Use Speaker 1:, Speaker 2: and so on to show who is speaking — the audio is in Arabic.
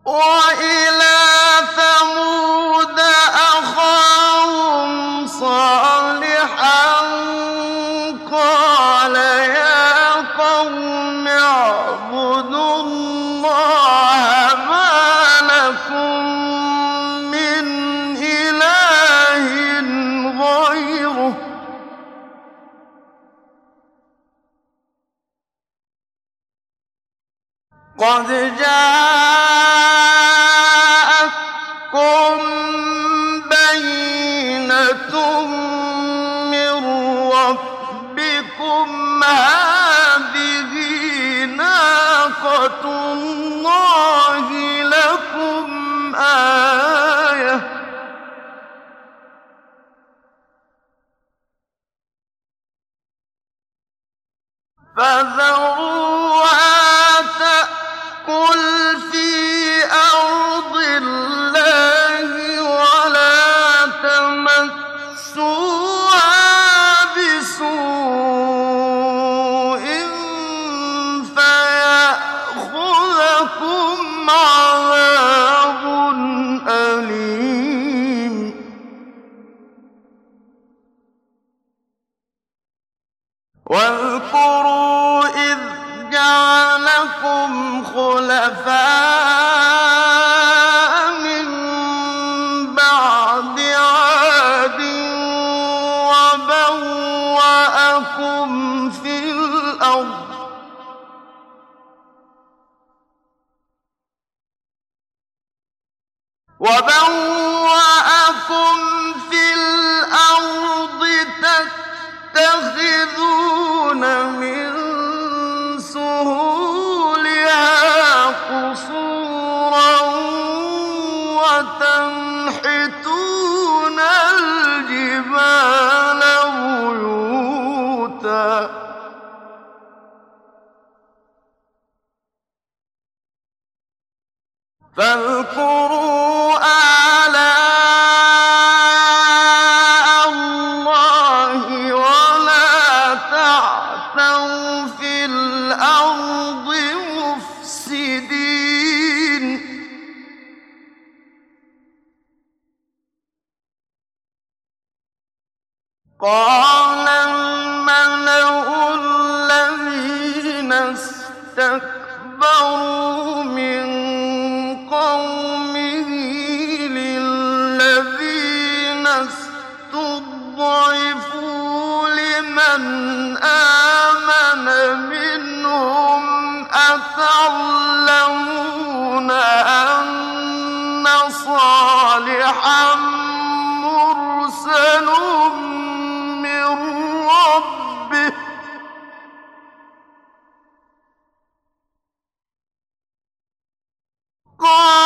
Speaker 1: وَإِلَىٰ ثَمُودَ أَخَاهُمْ صَالِحًا قَالَ يَا قَوْمِ اعْبُدُوا اللَّهَ مَا لَكُم مِّنْ إِلَٰهٍ غَيْرُهُ قَدْ جَاءَتْكُم بَيِّنَةٌ مِّن رَّبِّكُمْ ۖ هَٰذِهِ نَاقَةُ اللَّهِ لَكُمْ آيَةً ۖ فَذَرُوهَا تَأْكُلْ فِي أَرْضِ اللَّهِ وَلَا تَمَسُّوهَا بِسُوءٍ فَيَأْخُذَكُمْ عَذَابٌ أَلِيمٌ وَاذْكُرُوا إِذْ جَعَلَكُمْ خُلَفَاءَ مِن بَعْدِ عَادٍ وَبَوَّأَكُمْ فِي الْأَرْضِ تَتَّخِذُونَ مِن سُهُولِهَا قُصُورًا وَتَنْحِتُونَ الْجِبَالَ بُيُوتًا فاذكروا آلاء اللَّهِ وَلَا تَعْثَوْا فِي الْأَرْضِ مُفْسِدِينَ قَالَ الْمَلَأُ الَّذِينَ اسْتَكْبَرُوا مِن قَوْمِهِ لِلَّذِينَ اسْتُضْعِفُوا لِمَنْ آمَنَ مِنْهُمْ أَتَعْلَمُونَ أَنَّ صَالِحًا مُّرْسَلٌ مِّن رَّبِّهِ ۚ قَالَ